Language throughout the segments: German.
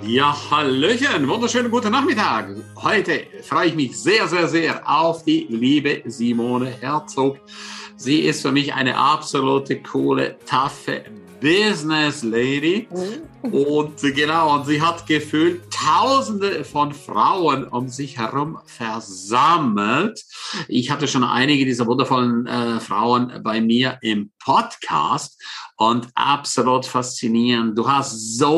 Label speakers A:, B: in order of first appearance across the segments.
A: Ja, hallöchen, wunderschönen guten Nachmittag. Heute freue ich mich sehr, sehr, sehr auf die liebe Simone Herzog. Sie ist für mich eine absolute coole, taffe Business Lady. Und genau, und sie hat gefühlt Tausende von Frauen um sich herum versammelt. Ich hatte schon einige dieser wundervollen Frauen bei mir im Podcast und absolut faszinierend. Du hast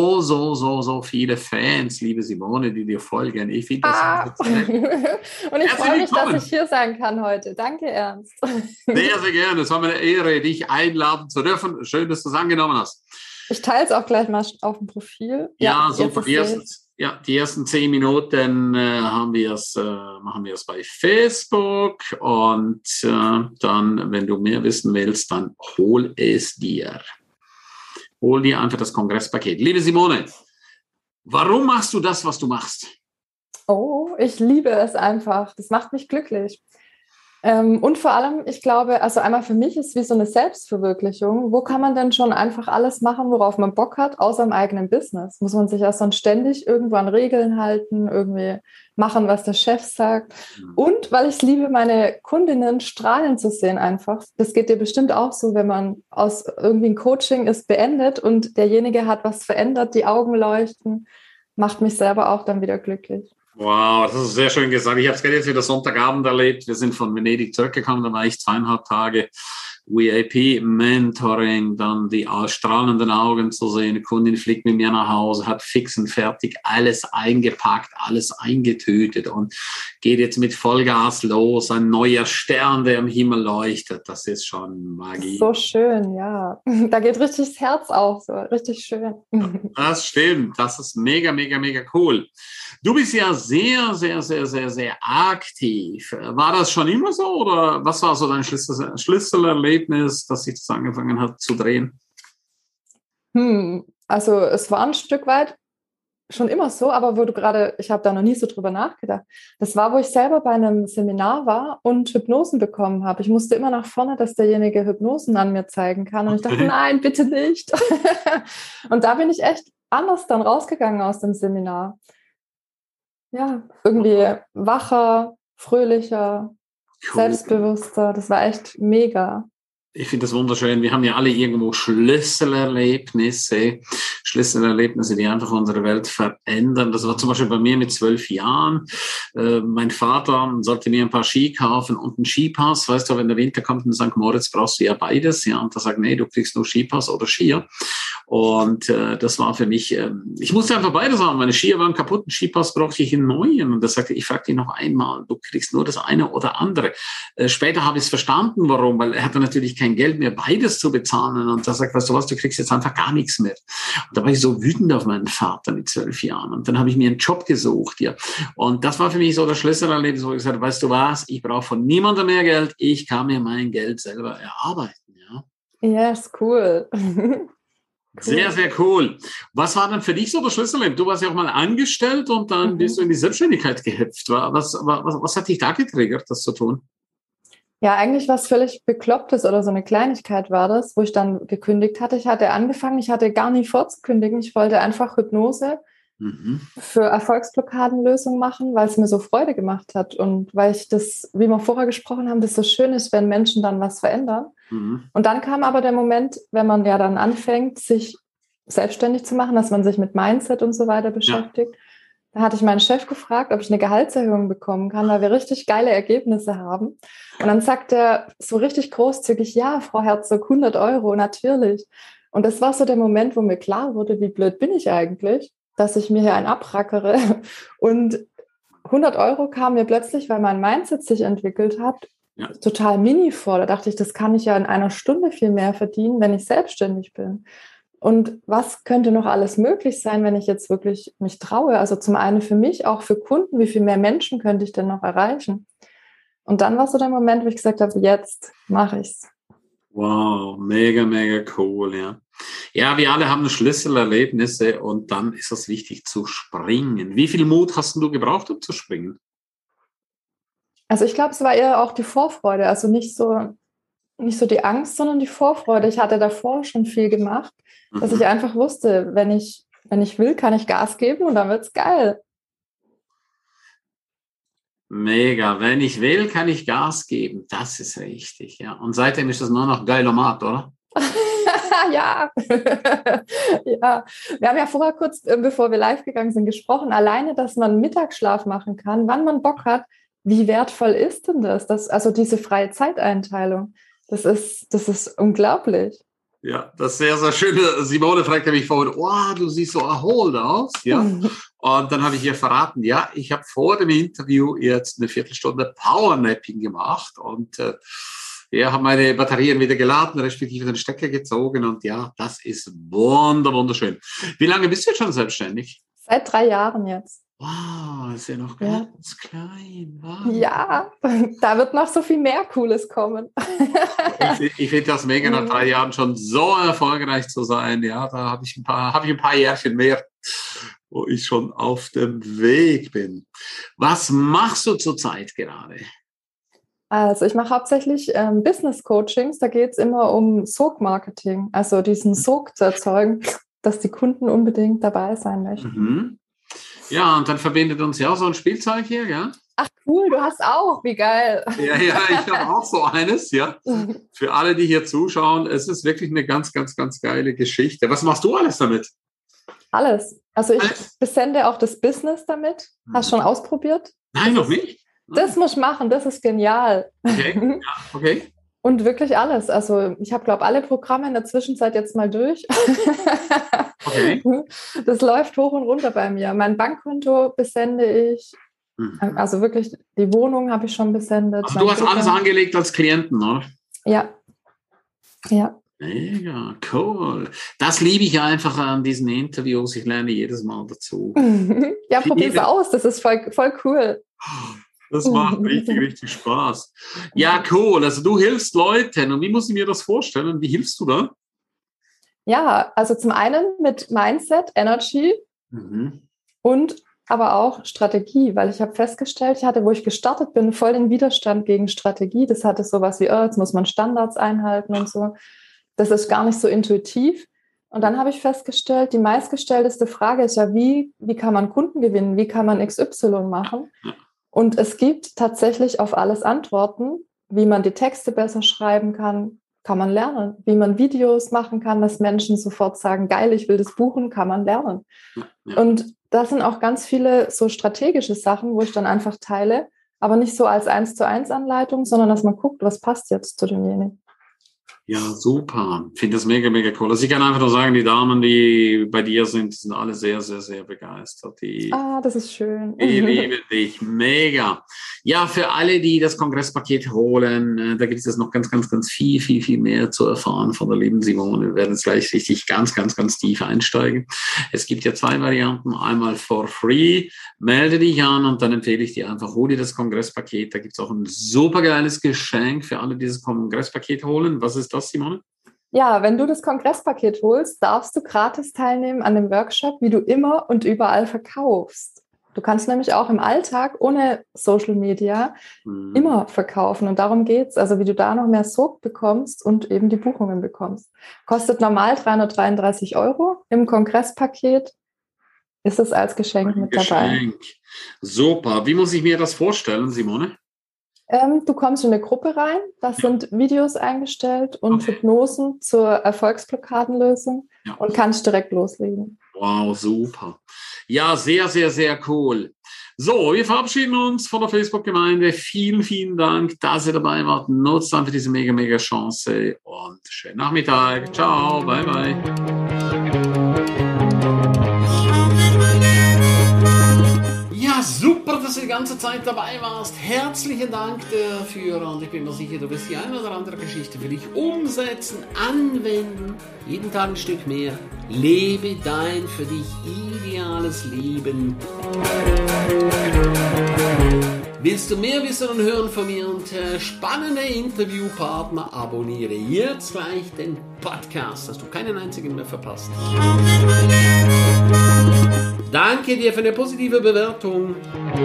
A: so viele Fans, liebe Simone, die dir folgen. Ich finde das
B: Und ich freue mich, dass ich hier sein kann heute. Danke, Ernst.
A: Sehr, sehr gerne. Es war mir eine Ehre, dich einladen zu dürfen. Schön, dass du es angenommen hast.
B: Ich teile es auch gleich mal auf dem Profil.
A: Ja, super. Die ersten 10 Minuten machen wir es bei Facebook und dann, wenn du mehr wissen willst, dann hol es dir. Hol dir einfach das Kongresspaket. Liebe Simone, warum machst du das, was du machst?
B: Oh, ich liebe es einfach. Das macht mich glücklich. Und vor allem, ich glaube, also einmal für mich ist es wie so eine Selbstverwirklichung. Wo kann man denn schon einfach alles machen, worauf man Bock hat, außer im eigenen Business? Muss man sich ja sonst ständig irgendwo an Regeln halten, irgendwie machen, was der Chef sagt. Und weil ich liebe, meine Kundinnen strahlen zu sehen einfach. Das geht dir bestimmt auch so, wenn man aus irgendwie ein Coaching ist beendet und derjenige hat was verändert, die Augen leuchten, macht mich selber auch dann wieder glücklich.
A: Wow, das ist sehr schön gesagt. Ich habe es gerade jetzt wieder Sonntagabend erlebt. Wir sind von Venedig zurückgekommen, da war ich 2,5 Tage VIP-Mentoring, dann die strahlenden Augen zu sehen. Die Kundin fliegt mit mir nach Hause, hat fix und fertig alles eingepackt, alles eingetütet und geht jetzt mit Vollgas los. Ein neuer Stern, der im Himmel leuchtet. Das ist schon Magie.
B: So schön, ja. Da geht richtig das Herz auf, so richtig schön.
A: Das stimmt. Das ist mega, mega, mega cool. Du bist ja sehr, sehr, sehr, sehr, sehr aktiv. War das schon immer so oder was war so dein Schlüsselerlebnis, dass sich das angefangen hat zu drehen?
B: Also es war ein Stück weit schon immer so, aber ich habe da noch nie so drüber nachgedacht. Das war, wo ich selber bei einem Seminar war und Hypnosen bekommen habe. Ich musste immer nach vorne, dass derjenige Hypnosen an mir zeigen kann. Und ich dachte, nein, bitte nicht. Und da bin ich echt anders dann rausgegangen aus dem Seminar. Ja, irgendwie wacher, fröhlicher, selbstbewusster. Das war echt mega.
A: Ich finde das wunderschön. Wir haben ja alle irgendwo Schlüsselerlebnisse, die einfach unsere Welt verändern. Das war zum Beispiel bei mir mit 12 Jahren. Mein Vater sollte mir ein paar Ski kaufen und einen Skipass. Weißt du, wenn der Winter kommt in St. Moritz, brauchst du ja beides. Ja, und da sagt, nee, du kriegst nur Skipass oder Skier. Und das war für mich, ich musste einfach beides haben. Meine Skier waren kaputt, einen Skipass brauchte ich einen neuen. Und da sagte ich, frag dich noch einmal, du kriegst nur das eine oder andere. Später habe ich es verstanden, warum, weil er hatte natürlich kein Geld mehr, beides zu bezahlen. Und da sagt, weißt du was, du kriegst jetzt einfach gar nichts mehr. Und da war ich so wütend auf meinen Vater mit 12 Jahren. Und dann habe ich mir einen Job gesucht. Ja. Und das war für mich so das Schlüsselerlebnis, wo ich gesagt habe, weißt du was, ich brauche von niemandem mehr Geld, ich kann mir mein Geld selber erarbeiten. Ja,
B: yes, cool.
A: Sehr, sehr cool. Was war dann für dich so der Schlüsselerlebnis? Du warst ja auch mal angestellt und dann bist du in die Selbstständigkeit gehüpft. Was hat dich da getriggert, das zu tun?
B: Ja, eigentlich was völlig Beklopptes oder so eine Kleinigkeit war das, wo ich dann gekündigt hatte. Ich hatte angefangen, ich hatte gar nie vorzukündigen. Ich wollte einfach Hypnose für Erfolgsblockadenlösung machen, weil es mir so Freude gemacht hat und weil ich das, wie wir vorher gesprochen haben, das so schön ist, wenn Menschen dann was verändern. Und dann kam aber der Moment, wenn man ja dann anfängt, sich selbstständig zu machen, dass man sich mit Mindset und so weiter beschäftigt. Ja. Da hatte ich meinen Chef gefragt, ob ich eine Gehaltserhöhung bekommen kann, weil wir richtig geile Ergebnisse haben. Und dann sagt er so richtig großzügig, ja, Frau Herzog, 100 Euro, natürlich. Und das war so der Moment, wo mir klar wurde, wie blöd bin ich eigentlich, dass ich mir hier einen abrackere. Und 100 Euro kamen mir plötzlich, weil mein Mindset sich entwickelt hat, total mini vor. Da dachte ich, das kann ich ja in einer Stunde viel mehr verdienen, wenn ich selbstständig bin. Und was könnte noch alles möglich sein, wenn ich jetzt wirklich mich traue? Also zum einen für mich, auch für Kunden, wie viel mehr Menschen könnte ich denn noch erreichen? Und dann war so der Moment, wo ich gesagt habe, jetzt mache ich's.
A: Wow, mega, mega cool, ja. Ja, wir alle haben Schlüsselerlebnisse und dann ist es wichtig zu springen. Wie viel Mut hast du gebraucht, um zu springen?
B: Also ich glaube, es war eher auch die Vorfreude, also nicht so die Angst, sondern die Vorfreude. Ich hatte davor schon viel gemacht, dass ich einfach wusste, wenn ich Wenn ich will, kann ich Gas geben und dann wird's geil.
A: Mega. Wenn ich will, kann ich Gas geben. Das ist richtig, ja. Und seitdem ist das nur noch Geilomat, oder?
B: Ja. Ja. Wir haben ja vorher kurz, bevor wir live gegangen sind, gesprochen. Alleine, dass man Mittagsschlaf machen kann, wann man Bock hat. Wie wertvoll ist denn das? Also diese freie Zeiteinteilung. Das ist unglaublich.
A: Ja, das ist sehr, sehr schön. Simone fragte mich vorhin, oh, du siehst so erholt aus. Ja. Und dann habe ich ihr verraten, ja, ich habe vor dem Interview jetzt eine Viertelstunde Powernapping gemacht und habe meine Batterien wieder geladen, respektive den Stecker gezogen. Und ja, das ist wunderschön. Wie lange bist du jetzt schon selbstständig?
B: Seit 3 Jahren jetzt.
A: Wow, ist ja noch ganz klein. Wow.
B: Ja, da wird noch so viel mehr Cooles kommen.
A: Ich finde das mega, nach 3 Jahren schon so erfolgreich zu sein. Ja, da habe ich ein paar Jährchen mehr, wo ich schon auf dem Weg bin. Was machst du zurzeit gerade?
B: Also ich mache hauptsächlich Business-Coachings. Da geht es immer um Sog-Marketing, also diesen Sog zu erzeugen, dass die Kunden unbedingt dabei sein möchten.
A: Mhm. Ja, und dann verbindet uns ja auch so ein Spielzeug hier, ja?
B: Ach cool, du hast auch, wie geil.
A: Ja, ich habe auch so eines, ja. Für alle, die hier zuschauen, es ist wirklich eine ganz, ganz, ganz geile Geschichte. Was machst du alles damit?
B: Alles. Also ich besende auch das Business damit. Hast du schon ausprobiert?
A: Nein, noch nicht.
B: Das muss ich machen, das ist genial.
A: Okay, ja, okay.
B: Und wirklich alles. Also ich habe, glaube ich, alle Programme in der Zwischenzeit jetzt mal durch.
A: Okay.
B: Das läuft hoch und runter bei mir. Mein Bankkonto besende ich. Also wirklich, die Wohnung habe ich schon besendet.
A: Also du hast alles angelegt als Klienten, oder?
B: Ja. Ja.
A: Mega, cool. Das liebe ich einfach an diesen Interviews. Ich lerne jedes Mal dazu.
B: Ja, probier's aus. Das ist voll cool.
A: Das macht richtig, richtig Spaß. Ja, cool. Also du hilfst Leuten. Und wie muss ich mir das vorstellen? Wie hilfst du da?
B: Ja, also zum einen mit Mindset, Energy und aber auch Strategie, weil ich habe festgestellt, ich hatte, wo ich gestartet bin, voll den Widerstand gegen Strategie. Das hatte sowas wie, jetzt muss man Standards einhalten und so. Das ist gar nicht so intuitiv. Und dann habe ich festgestellt, die meistgestellteste Frage ist ja, wie kann man Kunden gewinnen? Wie kann man XY machen? Und es gibt tatsächlich auf alles Antworten, wie man die Texte besser schreiben kann man lernen. Wie man Videos machen kann, dass Menschen sofort sagen, geil, ich will das buchen, kann man lernen. Ja. Und das sind auch ganz viele so strategische Sachen, wo ich dann einfach teile, aber nicht so als 1:1 Anleitung, sondern dass man guckt, was passt jetzt zu demjenigen.
A: Ja, super. Ich finde das mega, mega cool. Also ich kann einfach nur sagen, die Damen, die bei dir sind alle sehr, sehr, sehr begeistert.
B: Das ist schön.
A: Die lieben dich. Mega. Ja, für alle, die das Kongresspaket holen, da gibt es noch ganz, ganz, ganz viel, viel, viel mehr zu erfahren von der lieben Simone. Wir werden jetzt gleich richtig ganz, ganz, ganz tief einsteigen. Es gibt ja 2 Varianten. Einmal for free. Melde dich an und dann empfehle ich dir einfach, hol dir das Kongresspaket. Da gibt es auch ein super geiles Geschenk für alle, die das Kongresspaket holen. Was ist das, Simone?
B: Ja, wenn du das Kongresspaket holst, darfst du gratis teilnehmen an dem Workshop, wie du immer und überall verkaufst. Du kannst nämlich auch im Alltag ohne Social Media immer verkaufen und darum geht's. Also wie du da noch mehr Sog bekommst und eben die Buchungen bekommst. Kostet normal 333 €. Im Kongresspaket ist es als Geschenk mit dabei.
A: Super. Wie muss ich mir das vorstellen, Simone?
B: Du kommst in eine Gruppe rein, da sind Videos eingestellt und Hypnosen zur Erfolgsblockadenlösung und kannst direkt loslegen.
A: Wow, super. Ja, sehr, sehr, sehr cool. So, wir verabschieden uns von der Facebook-Gemeinde. Vielen, vielen Dank, dass ihr dabei wart. Nutzt einfach diese mega, mega Chance und schönen Nachmittag. Ciao, bye, bye. Super, dass du die ganze Zeit dabei warst. Herzlichen Dank dafür und ich bin mir sicher, du wirst die eine oder andere Geschichte für dich umsetzen, anwenden. Jeden Tag ein Stück mehr. Lebe dein für dich ideales Leben. Willst du mehr wissen und hören von mir und spannende Interviewpartner? Abonniere jetzt gleich den Podcast, dass du keinen einzigen mehr verpasst. Danke dir für eine positive Bewertung.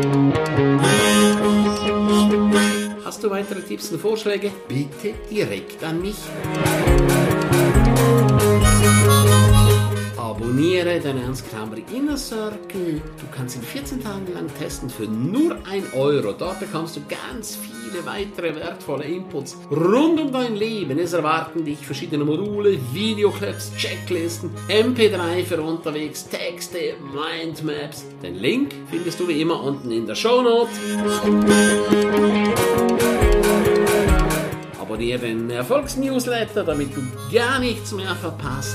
A: Hast du weitere Tipps und Vorschläge? Bitte direkt an mich. Abonniere
C: Abonniere den Ernst Krameri Inner Circle. Du kannst ihn 14 Tage lang testen für nur 1 Euro. Dort bekommst du ganz viele weitere wertvolle Inputs rund um dein Leben. Es erwarten dich verschiedene Module, Videoclips, Checklisten, MP3 für unterwegs, Texte, Mindmaps. Den Link findest du wie immer unten in der Shownote. Abonniere den Erfolgsnewsletter, damit du gar nichts mehr verpasst.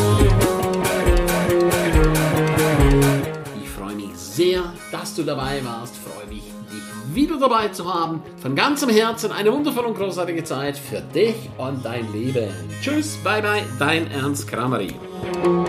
C: Ich freue mich sehr, dass du dabei warst. Freue mich, dich wieder dabei zu haben. Von ganzem Herzen eine wundervolle und großartige Zeit für dich und dein Leben. Tschüss, bye bye, dein Ernst Krameri.